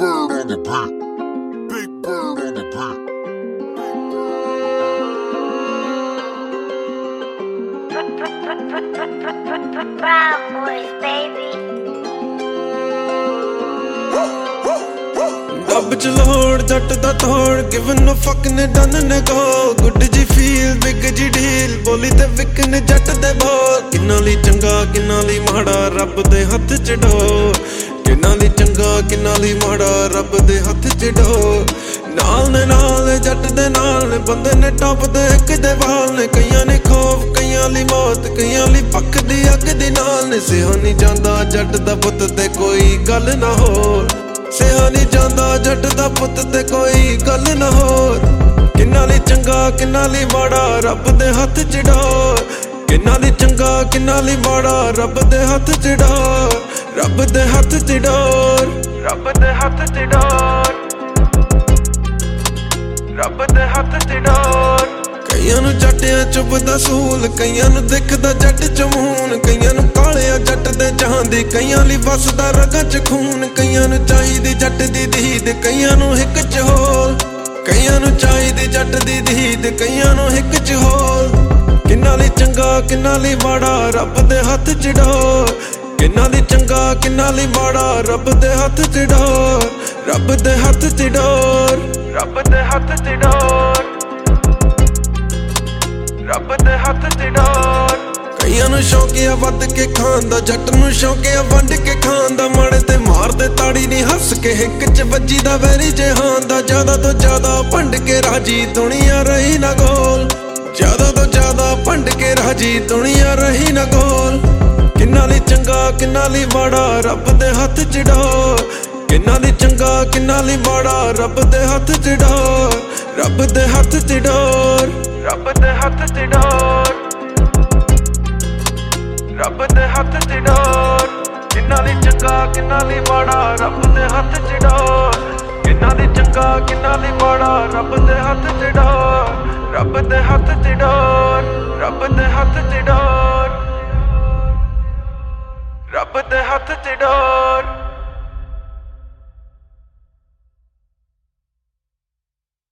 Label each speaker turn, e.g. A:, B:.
A: Bird on the beat. Big Bird on the beat.
B: Proud Boys, baby.
C: Dub ਚ ਲੋੜ ਜੱਟ ਦਾ ਤੋੜ given no fuck ਨੇ done ਨੇ go good ਜੀ feel big ਜੀ ਡੀਲ ਬੋਲੀ ਤੇ ਵਿਕਨ ਜੱਟ ਦੇ ਬੋਲ ਕਿੰਨਾ ਲਈ ਚੰਗਾ ਕਿੰਨਾ ਲਈ ਮਾੜਾ ਰੱਬ ਦੇ ਹੱਥ ਚ ਡੋ ਕਿੰਨਾ ਲਈ ਚੰਗਾ ਕਿੰਨਾ ਲਈ ਮਾੜਾ ਰੱਬ ਦੇ ਹੱਥ ਚ ਡੋ ਨਾਲ ਨੇ ਨਾਲ ਜੱਟ ਦੇ ਨਾਲ ਨੇ ਬੰਦੇ ਨੇ ਟੱਪ ਦੇ ਇੱਕ ਦੇ ਵਾਲ ਨੇ ਕਈਆਂ ਨੇ ਖੌਫ ਕਈਆਂ ਲਈ ਮੌਤ ਕਈਆਂ ਲਈ ਪੱਕ ਦੀ ਅੱਗ ਦੇ ਨਾਲ ਨੇ ਸਿਹਾ ਨਹੀਂ ਜਾਂਦਾ ਜੱਟ ਦਾ ਪੁੱਤ ਤੇ ਕੋਈ ਗੱਲ ਨਾ ਹੋਰ ਸਿਹਾ ਨਹੀਂ ਜਾਂਦਾ ਜੱਟ ਦਾ ਪੁੱਤ ਤੇ ਕੋਈ ਗੱਲ ਨਾ ਹੋਰ ਕਿੰਨਾ ਲਈ ਚੰਗਾ ਕਿੰਨਾ ਲਈ ਮਾੜਾ ਰੱਬ ਦੇ ਹੱਥ ਚ ਡੋਰ ਕਿੰਨਾ ਲਈ ਚੰਗਾ ਕਿੰਨਾ ਲਈ ਮਾੜਾ ਰੱਬ ਦੇ ਹੱਥ ਚ ਡੋਰ ਰੱਬ ਦੇ ਹੱਥ ਚ ਡੋਰ ਰੱਬ ਦੇ ਹੱਥ ਚ ਡੋਰ ਰੱਬ ਦੇ ਹੱਥ ਚ ਡੋਰ ਕਈਆਂ ਨੂੰ ਜੱਟਿਆਂ ਚੁੱਭਦਾ ਸੂਲ ਕਈਆਂ ਨੂੰ ਦਿਖਦਾ ਜੱਟ ਚਮੂਨ ਕਈਆਂ ਨੂੰ ਕਾਲਿਆ ਜੱਟ ਦੇ ਚਾਂਦੀ ਕਈਆਂ ਲਈ ਵਸਦਾ ਰਗਾਂ ਚ ਖੂਨ ਕਈਆਂ ਨੂੰ ਚਾਹੀਦੀ ਜੱਟ ਦੀ ਦੀਦ ਕਈਆਂ ਨੂੰ ਹਿੱਕ ਚ ਹੋਲ ਕਈਆਂ ਨੂੰ ਚਾਹੀਦੀ ਜੱਟ ਦੀ ਦੀਦ ਕਈਆਂ ਨੂੰ ਹਿੱਕ ਚ ਹੋਲ ਕਿੰਨਾ ਲਈ ਚੰਗਾ ਕਿੰਨਾ ਲਈ ਮਾੜਾ ਰੱਬ ਦੇ ਹੱਥ ਚ ਡੋਰ ਕਿੰਨਾ ਲਈ ਚੰਗਾ ਕਿੰਨਾ ਲਈ ਮਾੜਾ ਰੱਬ ਦੇ ਹੱਥ ਚ ਡੋਰ ਰੱਬ ਦੇ ਹੱਥ ਚ ਡੋਰ ਰੱਬ ਦੇ ਹੱਥ ਚ ਡੋਰ ਰੱਬ ਦੇ ਹੱਥ ਚ ਡੋਰ ਕਈਆਂ ਨੂੰ ਸ਼ੌਂਕਿਆ ਵੱਧ ਕੇ ਖਾਣ ਦਾ ਜੱਟ ਨੂੰ ਸ਼ੌਂਕਿਆ ਵੰਡ ਕੇ ਖਾਣ ਦਾ ਮਾੜੇ ਤੇ ਮਾਰਦੇ ਤਾੜੀ ਨਹੀਂ ਹੱਸ ਕੇ ਹਿੱਕ ਚ ਵੱਜੀ ਦਾ ਵੈਰੀ ਜਹਾਨ ਦਾ ਜ਼ਿਆਦਾ ਤੋਂ ਜ਼ਿਆਦਾ ਭੰਡ ਕੇ ਰਾਜੀ ਦੁਨੀਆ ਰਹੀ ਨਾ ਗੋਲ ਜ਼ਿਆਦਾ ਤੋਂ ਜ਼ਿਆਦਾ ਭੰਡ ਕੇ ਰਾਜੀ ਦੁਨੀਆ ਰਹੀ ਨਾ ਗੋਲ ਕਿੰਨਾ ਲਈ ਚੰਗਾ ਕਿੰਨਾ ਲਈ ਮਾੜਾ ਰੱਬ ਦੇ ਹੱਥ ਚ ਡੋਰ ਕਿੰਨਾ ਲਈ ਚੰਗਾ ਕਿੰਨਾ ਲਈ ਮਾੜਾ ਰੱਬ ਦੇ ਹੱਥ ਚ ਡੋਰ ਰੱਬ ਦੇ ਹੱਥ ਚ ਡੋਰ ਰੱਬ ਦੇ ਹੱਥ ਚ ਡੋਰ ਰੱਬ ਦੇ ਹੱਥ ਚ ਡੋਰ ਕਿੰਨਾ ਲਈ ਚੰਗਾ ਕਿੰਨਾ ਲਈ ਮਾੜਾ ਰੱਬ ਦੇ ਹੱਥ ਚ ਡੋਰ ਕਿੰਨਾ ਲਈ ਚੰਗਾ ਕਿੰਨਾ ਲਈ ਮਾੜਾ ਰੱਬ ਦੇ ਹੱਥ ਚ ਡੋਰ ਰੱਬ ਦੇ ਹੱਥ ਚ ਡੋਰ ਰੱਬ ਦੇ ਹੱਥ ਚ ਡੋਰ ਰੱਬ ਦੇ ਹੱਥ ਚ ਡੋਰ